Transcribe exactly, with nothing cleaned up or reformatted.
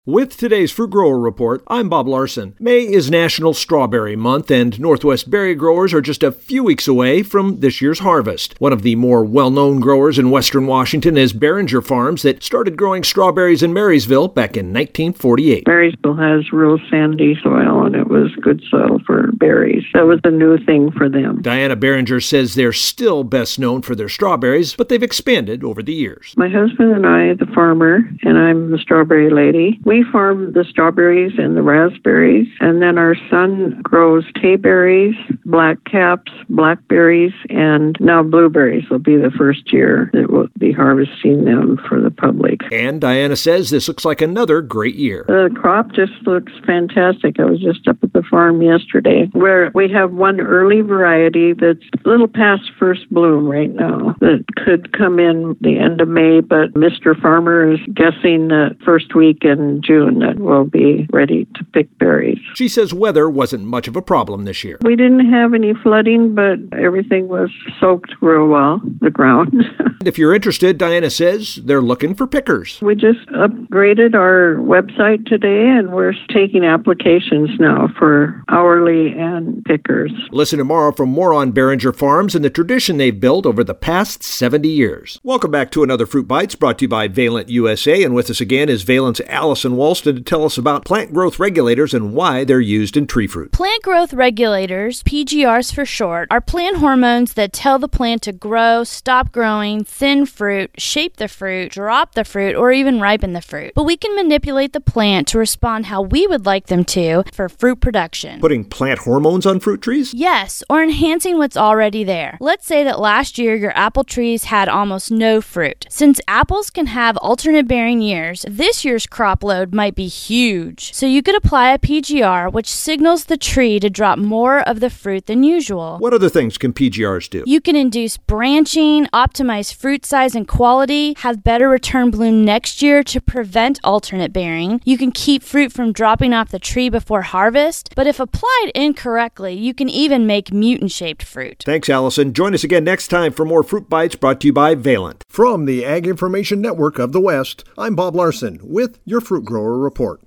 With today's Fruit Grower Report, I'm Bob Larson. May is National Strawberry Month, and Northwest berry growers are just a few weeks away from this year's harvest. One of the more well-known growers in western Washington is Beringer Farms, that started growing strawberries in Marysville back in nineteen forty-eight. Marysville has real sandy soil, and it was good soil for berries. That was a new thing for them. Diana Beringer says they're still best known for their strawberries, but they've expanded over the years. My husband and I, the farmer, and I'm the strawberry lady, we farm the strawberries and the raspberries, and then our son grows tayberries, black caps, blackberries, and now blueberries will be the first year that we'll be harvesting them for the public. And Diana says this looks like another great year. The crop just looks fantastic. I was just up at the farm yesterday, where we have one early variety that's a little past first bloom right now that could come in the end of May, but Mister Farmer is guessing the first week in June that we'll be ready to pick berries. She says weather wasn't much of a problem this year. We didn't have any flooding, but everything was soaked real well, the ground. If you're interested, Diana says they're looking for pickers. We just upgraded our website today, and we're taking applications now for hourly and pickers. Listen tomorrow for more on Beringer Farms and the tradition they've built over the past seventy years. Welcome back to another Fruit Bites brought to you by Valent U S A, and with us again is Valent's Allison Walston to tell us about plant growth regulators and why they're used in tree fruit. Plant growth regulators, P G Rs for short, are plant hormones that tell the plant to grow, stop growing, thin fruit, shape the fruit, drop the fruit, or even ripen the fruit. But we can manipulate the plant to respond how we would like them to for fruit production. Putting plant hormones on fruit trees? Yes, or enhancing what's already there. Let's say that last year your apple trees had almost no fruit. Since apples can have alternate bearing years, this year's crop load might be huge. So you could apply a P G R which signals the tree to drop more of the fruit than usual. What other things can P G Rs do? You can induce branching, optimize fruit size and quality, have better return bloom next year to prevent alternate bearing. You can keep fruit from dropping off the tree before harvest, but if applied incorrectly, you can even make mutant-shaped fruit. Thanks, Allison. Join us again next time for more Fruit Bites brought to you by Valent. From the Ag Information Network of the West, I'm Bob Larson with your Fruit Grower Report.